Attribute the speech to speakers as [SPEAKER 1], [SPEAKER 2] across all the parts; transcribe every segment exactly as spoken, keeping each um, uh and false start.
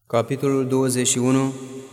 [SPEAKER 1] Capitolul douăzeci și unu.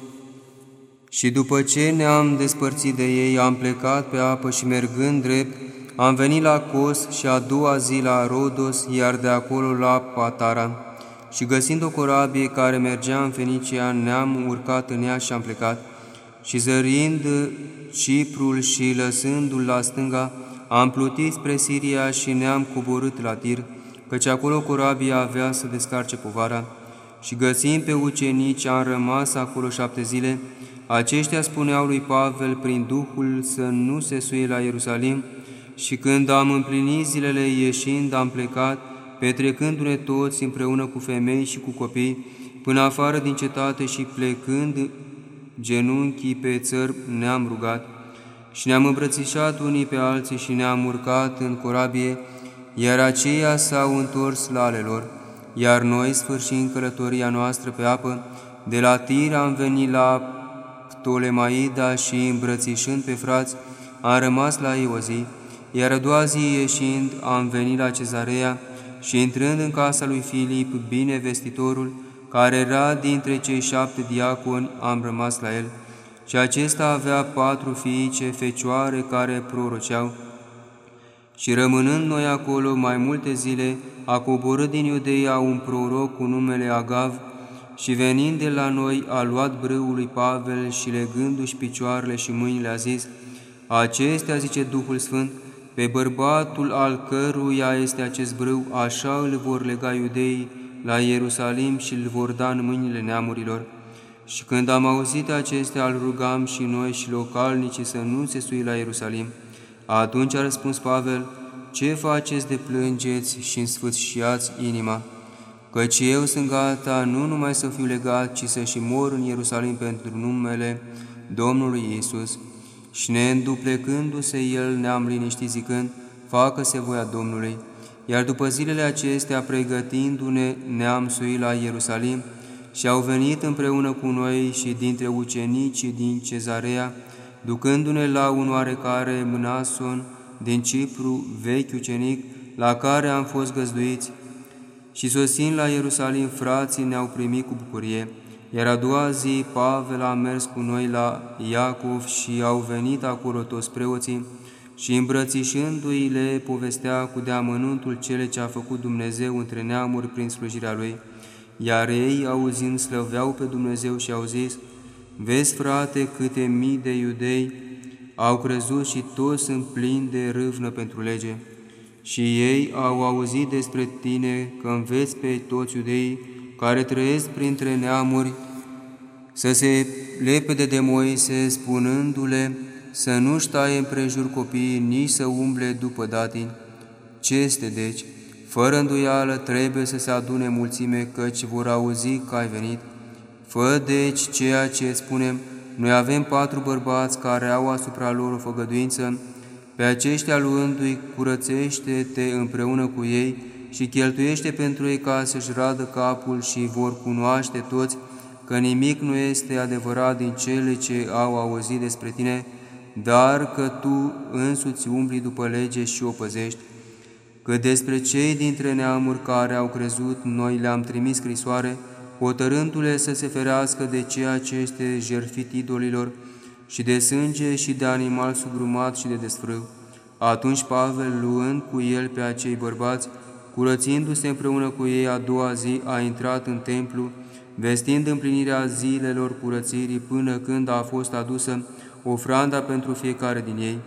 [SPEAKER 1] Și după ce ne-am despărțit de ei, am plecat pe apă și mergând drept, am venit la Cos și a doua zi la Rodos, iar de acolo la Patara. Și găsind o corabie care mergea în Fenicia, ne-am urcat în ea și am plecat. Și zărind Ciprul și lăsându-l la stânga, am plutit spre Siria și ne-am coborât la Tir, căci acolo corabia avea să descarce povara. Și găsind pe ucenici, am rămas acolo șapte zile. Aceștia spuneau lui Pavel prin Duhul să nu se suie la Ierusalim. Și când am împlinit zilele ieșind, am plecat, petrecându-ne toți împreună cu femei și cu copii, până afară din cetate și plecând genunchii pe țări ne-am rugat. Și ne-am îmbrățișat unii pe alții și ne-am urcat în corabie, iar aceia s-au întors la ale lor. Iar noi, sfârșind călătoria noastră pe apă, de la Tir am venit la Ptolemaida și, îmbrățișând pe frați, am rămas la ei o zi, iar a doua zi ieșind am venit la Cezarea și, intrând în casa lui Filip, binevestitorul, care era dintre cei șapte diaconi, am rămas la el. Și acesta avea patru fiice, fecioare, care proroceau. Și rămânând noi acolo mai multe zile, a coborât din Iudeia un proroc cu numele Agav și venind de la noi a luat brâul lui Pavel și legându-și picioarele și mâinile a zis: Acestea, zice Duhul Sfânt, pe bărbatul al căruia este acest brâu, așa îl vor lega iudeii la Ierusalim și îl vor da în mâinile neamurilor. Și când am auzit acestea, îl rugam și noi și localnicii să nu se sui la Ierusalim. Atunci a răspuns Pavel: Ce faceți de plângeți și însfâșiați inima? Căci eu sunt gata nu numai să fiu legat, ci să și mor în Ierusalim pentru numele Domnului Iisus. Și neînduplecându-se el, ne-am liniștit zicând: Facă-se voia Domnului. Iar după zilele acestea, pregătindu-ne, ne-am suit la Ierusalim și au venit împreună cu noi și dintre ucenicii din Cezarea, ducându-ne la un oarecare Mnason din Cipru, vechi ucenic, la care am fost găzduiți. Și sosind la Ierusalim, frații ne-au primit cu bucurie. Iar a doua zi, Pavel a mers cu noi la Iacov și au venit acolo toți preoții și, îmbrățișându-i, le povestea cu deamănuntul cele ce a făcut Dumnezeu între neamuri prin slujirea Lui. Iar ei, auzind, slăveau pe Dumnezeu și au zis: Vezi, frate, câte mii de iudei au crezut și toți sunt plini de râvnă pentru lege. Și ei au auzit despre tine că înveți pe toți iudeii care trăiesc printre neamuri să se lepede de Moise, spunându-le să nu-și taie împrejur copiii, nici să umble după datini. Ce este deci? Fără îndoială trebuie să se adune mulțime, căci vor auzi că ai venit. Fă deci ceea ce îți spunem. Noi avem patru bărbați care au asupra lor o făgăduință. Pe aceștia luându-i, curățește-te împreună cu ei și cheltuiește pentru ei ca să-și radă capul și vor cunoaște toți că nimic nu este adevărat din cele ce au auzit despre tine, dar că tu însuți umbli după lege și o păzești. Că despre cei dintre neamuri care au crezut, noi le-am trimis scrisoare, hotărându-le să se ferească de ceea ce este jertfit idolilor și de sânge și de animal sugrumat și de desfrâu. Atunci Pavel, luând cu el pe acei bărbați, curățindu-se împreună cu ei a doua zi, a intrat în templu, vestind împlinirea zilelor curățirii, până când a fost adusă ofranda pentru fiecare din ei.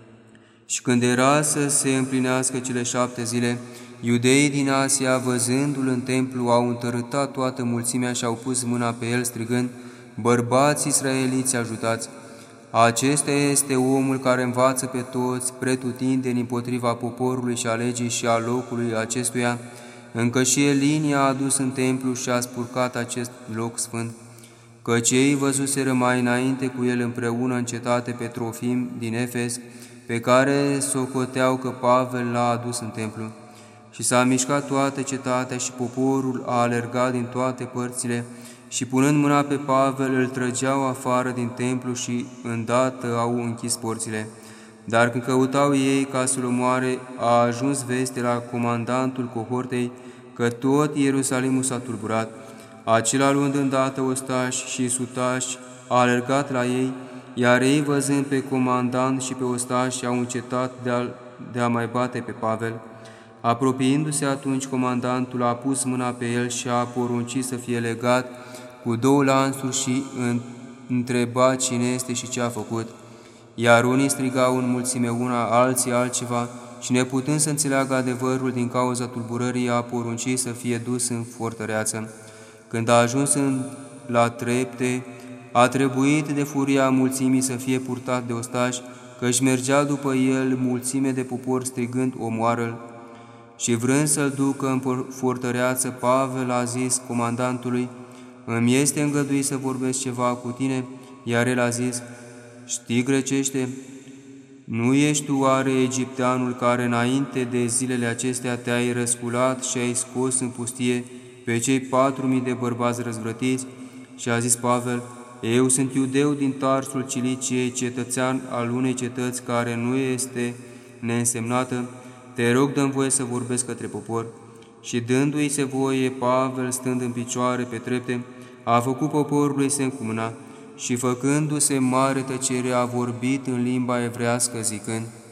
[SPEAKER 1] Și când era să se împlinească cele șapte zile, iudeii din Asia, văzându-l în templu, au întărâtat toată mulțimea și au pus mâna pe el, strigând: Bărbați israeliți, ajutați! Acesta este omul care învață pe toți pretutindeni împotriva poporului și a legii și a locului acestuia, încă și Elinia a adus în templu și a spurcat acest loc sfânt. Căci ei văzuseră mai înainte cu el împreună în cetate pe Trofim din Efes, pe care socoteau că Pavel l-a adus în templu. Și s-a mișcat toată cetatea și poporul a alergat din toate părțile și, punând mâna pe Pavel, îl trăgeau afară din templu și îndată au închis porțile. Dar când căutau ei ca să-l omoare, a ajuns veste la comandantul cohortei că tot Ierusalimul s-a tulburat. Acela, luând îndată ostași și sutași, a alergat la ei, iar ei, văzând pe comandant și pe ostași, au încetat de a, de a mai bate pe Pavel. Apropiindu-se atunci, comandantul a pus mâna pe el și a poruncit să fie legat cu două lanțuri și întreba cine este și ce a făcut. Iar unii strigau în mulțime una, alții altceva, și neputând să înțeleagă adevărul din cauza tulburării, a poruncit să fie dus în fortăreață. Când a ajuns în, la trepte, a trebuit de furia mulțimii să fie purtat de ostași, că-și mergea după el mulțime de popor strigând, omoară-l. Și vrând să-l ducă în fortăreață, Pavel a zis comandantului, îmi este îngăduit să vorbesc ceva cu tine, iar el a zis, știi grecește? Nu ești tu oare egipteanul care înainte de zilele acestea te-ai răsculat și ai scos în pustie pe cei patru mii de bărbați răzvrătiți? Și a zis Pavel, eu sunt iudeu din Tarsul Ciliciei, cetățean al unei cetăți care nu este neînsemnată, te rog, dă-mi voie să vorbesc către popor. Și dându-i se voie, Pavel, stând în picioare pe trepte, a făcut poporului semn cu mâna și, făcându-se mare tăcere, a vorbit în limba evrească, zicând,